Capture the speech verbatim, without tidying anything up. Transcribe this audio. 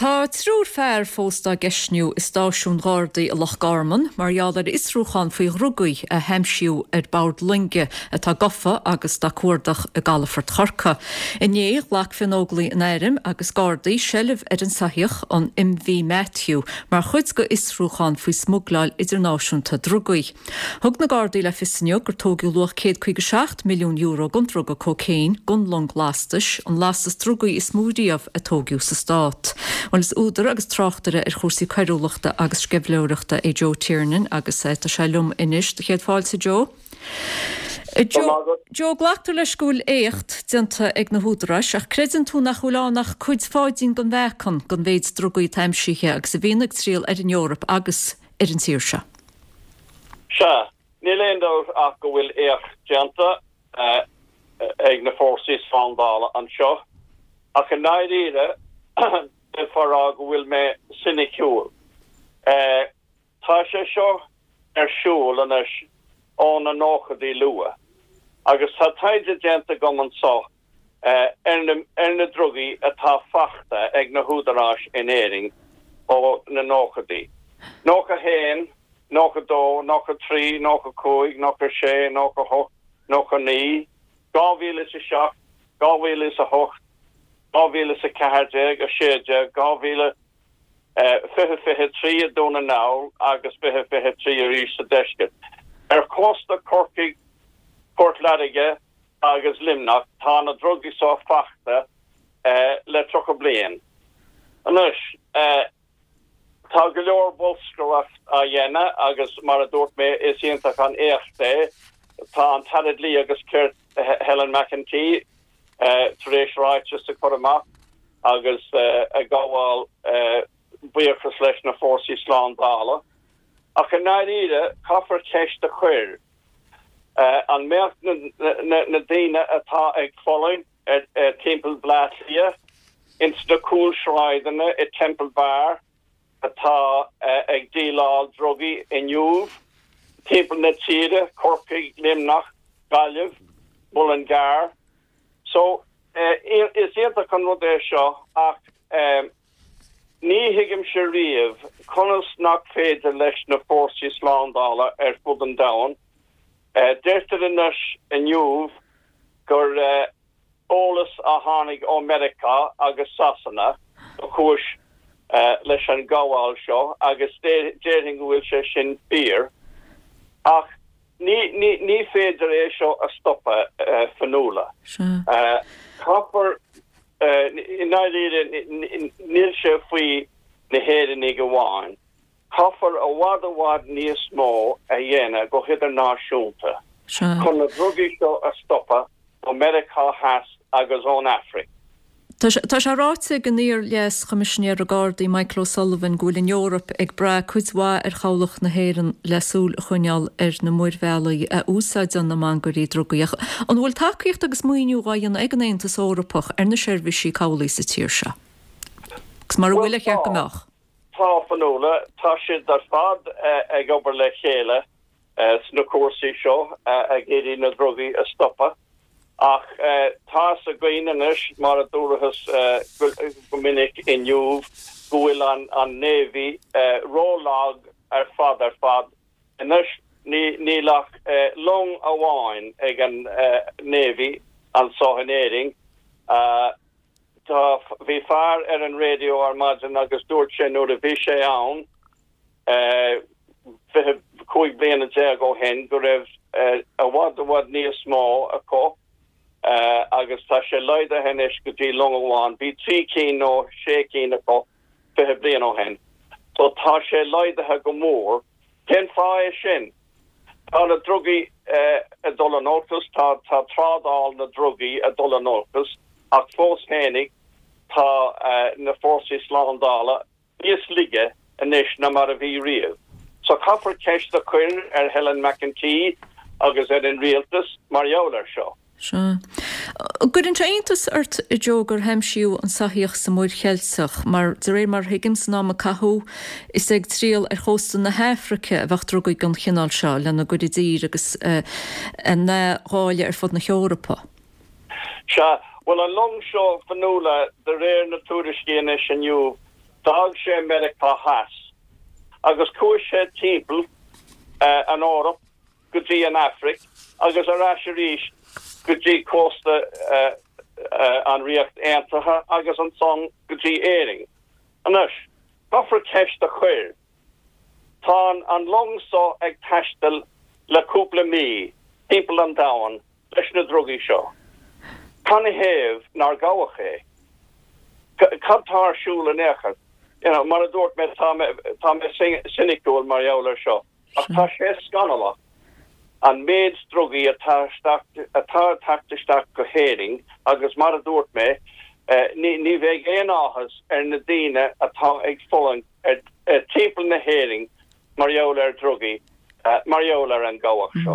Tá trúr fearr fósta geisniú is stáisiún Gardaí a Loch Garman, marall ar isrúchan faoi rugaí a heimsiú ar bord linge atá gofa agus da cuardach a Galafort Chorca. Iné lach finóglaí in éirim agus Gardaí sellh ar an sahiach an M V Matthew, mar chuid go isrúchan faoi smugláil idirnáisiúnta drugaí. Thug na Gardaí le fisniu gur tógiú luach céad chuig seacht milliún euro gon druga cocéin gon long lastas, an lastas drugaí is múdíamh a tógiú sa stát. Well is údar agus tráchtare ar chósaí cairúlachta agus scebhleoireachta é Joe Tiernan agus é tá sé lum inis de chéad fáil sa Joe. Joe, Joe glachtar le scúil écht dinta ag na húdarais ach credan tú nach chúlánach chuid fáidín gon bhechan gon bhéid drugaí taimsíthe agus a bhíonach tríal ar an Eorop agus ar an tíirse. Se, ní léondóir ach go bhfuil écht dinta ag na fórsaí sláindála an seo ach an náidíre de farag will me siniciúil. Uh, tá sé seo ar siúil an is ón an nóchadí lua. Agus tá taide genta goman so uh, ar na drugaí atá fachta ag na húdarás in éring ó na nóchadí. Nócha héin, nócha dó, nócha trí, nócha cúig, nócha sé, nócha hocht, nócha ní, gáhíle is a seach, gáhíle is a hocht, gáhíle sa cehardeag a séideag, gáhíle fiche fiche trí a dúna ná agus fiche fiche trí a rí sa deisce. Ar cósta Corcaigh Portladige agus Limnach tá na drugaí só fachta uh, le trocha bliain. Anus, uh, tá go leor bolscracht a dhéine agus mar a dúirt mé is ionintach an échte tá an talad lí agus ceirt uh, Helen McEntee Uh, Therese Righteous a Cormac, agus uh, a gawal uh, buchas leis na fórsaí sláindála. Ach an náidíre caafar ceist a chuir. Uh, an meach na, na, na daine atá ag following at uh, Temple Blathlia, insta na cúlsráideanna at Temple Bar, atá uh, ag dílál drogaí in Juve, Temple na Tíre, Corcaigh, Limnach, Gallev, Mullingar. So, uh, is ionta can rud é seo ach um, ní hiigim sé riamh conas nach féidir leis na fórsaí sláindála ar fud an domhan. Uh, Deirtar inis in Juve gur uh, ólas a tháinig ó America agus Sasanna a chúis uh, leis an gabháil seo agus déirthing go bhfuil sé sin bír ach Ní ní ní féidir é seo a stoppa uh, fanúla. Uh, Caafar uh, in náidíre níl sé faoi na héireann go bháin. Caafar a bhd a bhd níos mó a dhéine go idirnáisiúnta. Chun na drugaí seo a stoppa ó America has agus ón Africa. Tá sé ráite go níor leas Commissionéir a Gardaí Michael O'Sullivan gúil in Eorop ag bra chuidhá ar chabhlach na héireann lesúil chuineal ar na muirmhelaí a úsáid an na mangurí drugaíach. An bhfuil takeíocht agus muoinú gáin ag an Aontas Eorpach ar na seirbhísí cabhlaí sa tíirse. Gus mar bhfuil chear gomeach. Tá fanúla, tá siad ar fad ag obair le chéile sna cuasaí seo a géirí na drugaí a stoppa. Ach uh, tá a gaiineis mar a dúrachas uh, gomininic in Juve gohfuil an, an Navy uh, rólag ar fad ar fad inis ní, ní lach uh, long a bháin ag an uh, Navy an sohanéring uh, tá bhí fearr ar an radio ar maidin agus dúirt sé nuair a bhí sé ann uh, chuig bliana déag ó hen go raibh uh, a bhd a bhd níos mó a có Uh, agus tá sé leide henis go dtí long amháin, bí trí cín nó sé cín aá fithe blian ó hen. So tá sé leidethe go mór, ten fá sin. Tá na drugaí uh, a dolanótas, tá tá trádáil na drugaí a dolanótas, ach fós hénig tá uh, na fórsaí sláindála níos lige inis na mar a bhí riamh. So caafar ceist a chuir ar Helen McEntee agus ar an rialtas mar eolar seo. Sure. Gur an Aontas ort I Joe heimsiú an sahiach sa múir cheilsach, mar de ré mar higgins ná a cathú is ag tríal ar chóstan na Hafrica a bhachtrógaí gan chinál seo lena go dír agus uh, an ráile ar fod na Eorpa. Se, well an long seo fanúla de réir na túriscíine sin nniu dag sé America has. Agus cuair sé timppel uh, an Europe, go dtí an Afric, agus a rasisiéis go dtí costa uh, uh, an riocht aantathe agus an son go dtí éing. Anus, gofra ceist a chuir. Tá an longsa ag tastal le cúpla mí, timppel an dawan, leis na drogi seo. Can I hef nar gawach é? Cabtar siúl an echad. You know, mar a dúirt me tá me sinicúil mar jouler seo. Ach tá sé scanala. An méid drogi atá tactisteach go héring, agus mar a dúirt me, uh, ní, ní bheith éon áhas ar na dtíine atá ag fullan ar timppel na héring mar jouler drogi, uh, mar jouler an gawach seo.